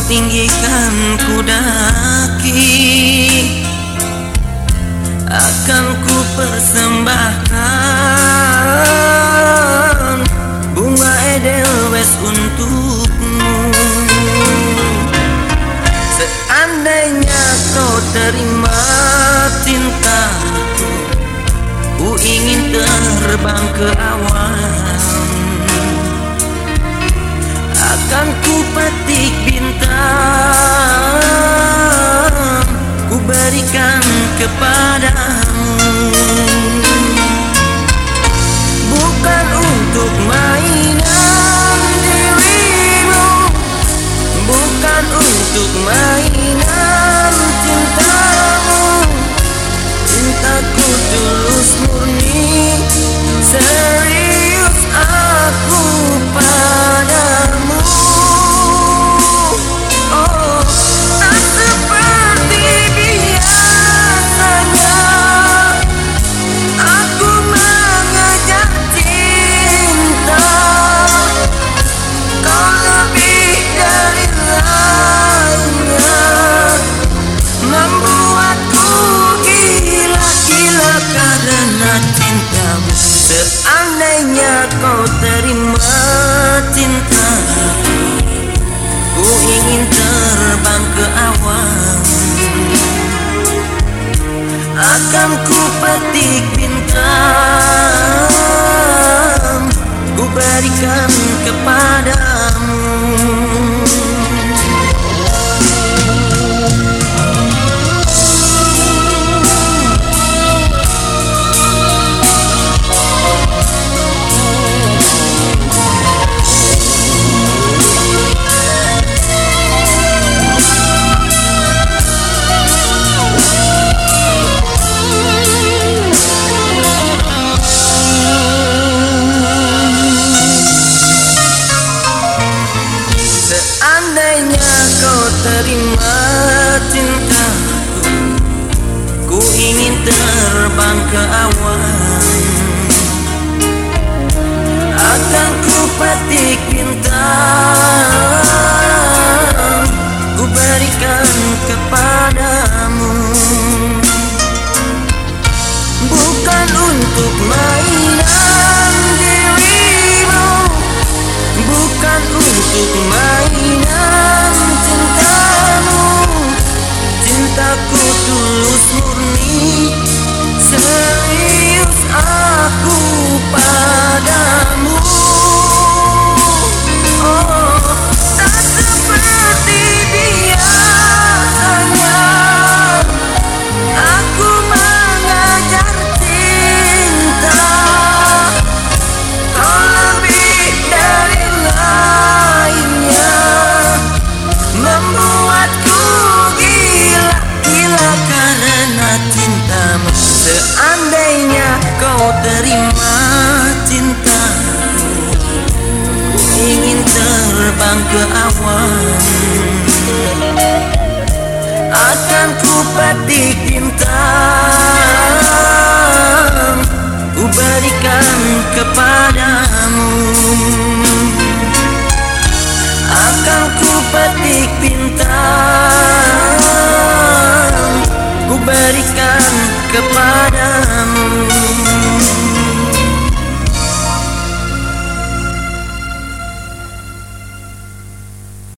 tinggikan ku daki, akan ku persembahkan bunga edelweiss untukmu. Seandainya kau terima cintaku, ku ingin terbang ke awan, akan ku petik bintang, ku berikan kepadamu. Bukan untuk mainan dirimu, bukan untuk mainan cintamu. Cintaku tulus murni, serius aku padamu. Oh, tak seperti biasanya aku mengejar cinta. Kau lebih dari lainnya, membuatku gila-gila karena cintamu. Seandainya kau terima cinta, ku ingin terbang ke awan, akan ku petik bintang, ku berikan kepadamu. Seandainya kau terima cintaku, ku ingin terbang ke awan, akan ku petik bintang, ku berikan kepadamu. Bukan untuk mainan dirimu, bukan untuk mainan cintamu. Cintaku tulus murni, serius aku padamu. Oh, tak seperti biasanya aku mengejar cinta. Kau lebih dari lainnya, membuatku gila-gila karena cintamu. Seandainya kau terima cintaku, ku ingin terbang ke awan, akan ku petik bintang, ku berikan kepadamu. Akan ku petik bintang, ku berikan kepadamu.